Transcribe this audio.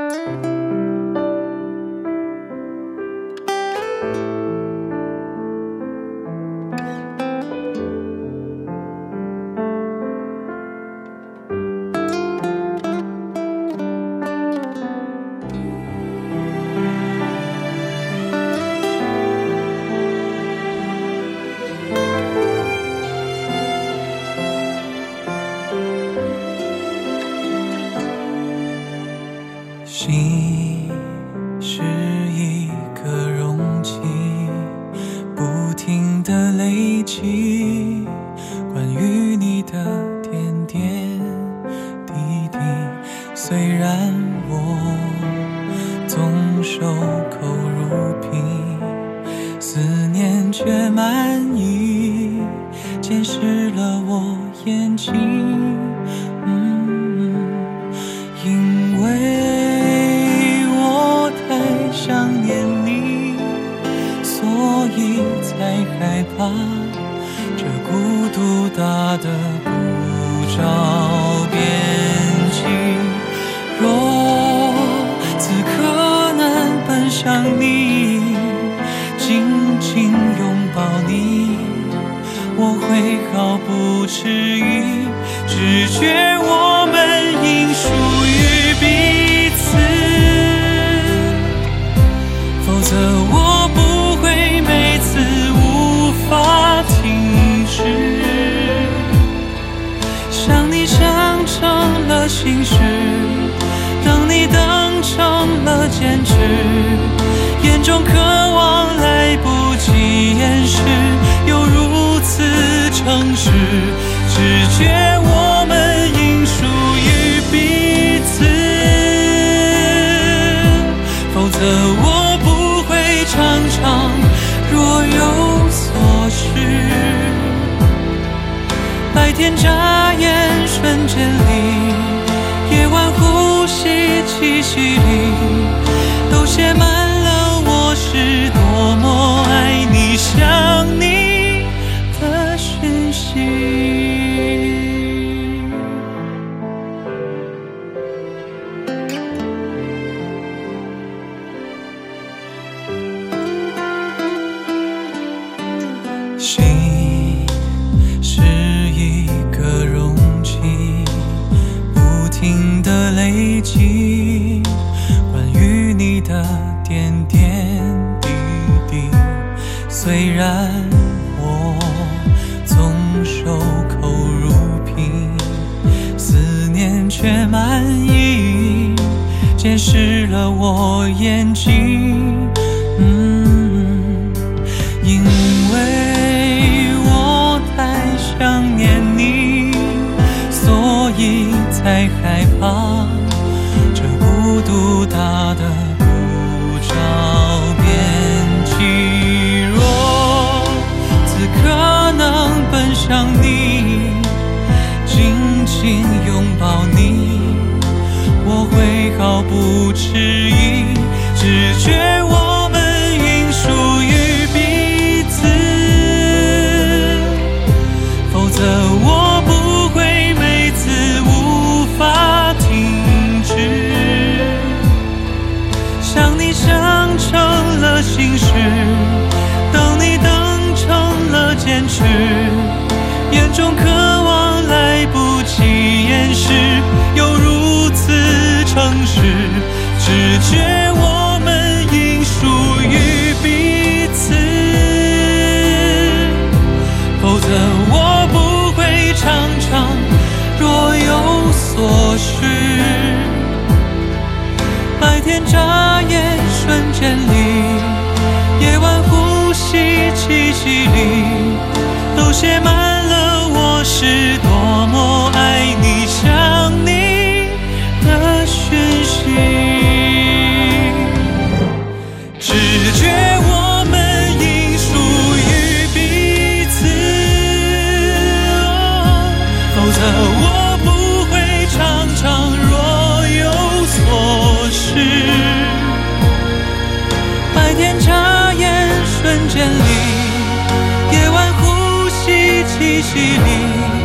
心是一个容器，不停地累积关于你的点点滴滴。虽然我总守口如瓶，思念却满溢，溅湿了我眼睛。因为我太想念你，所以才害怕这孤独大得不着边际。若此刻能奔向你，紧紧拥抱你，我会毫不迟疑，只觉我们应属于彼此，否则我不会每次无法停止。想你想成了心事，等你等成了坚持，眼中渴望来不及掩饰，又如此诚实，只觉我们应属于彼此，否则我不会常常若有所失。白天眨眼瞬间里，夜晚呼吸气息里，都写满了我是多么爱你想你的讯息。心是一个容器，不停地累积关于你的点点滴滴。虽然我总守口如瓶，思念却满溢，溅湿了我眼睛。因为我太想念你，所以才害怕这孤独大得不着边际。若此刻能奔向你，紧紧拥抱你，我会毫不迟疑，只觉我们应属于彼此，否则我不会每次无法停止。想你想成了心事，等你等成了坚持，眼中渴望来不及掩饰，又如此诚实，只觉我们应属于彼此，否则我不会常常若有所失。白天眨眼瞬间里，夜晚呼吸气息里，都写满了我是多么爱你想你的讯息。只觉我们应属于彼此，否则我不会常常若有所失。白天眨眼瞬间里，夜晚呼吸气息里，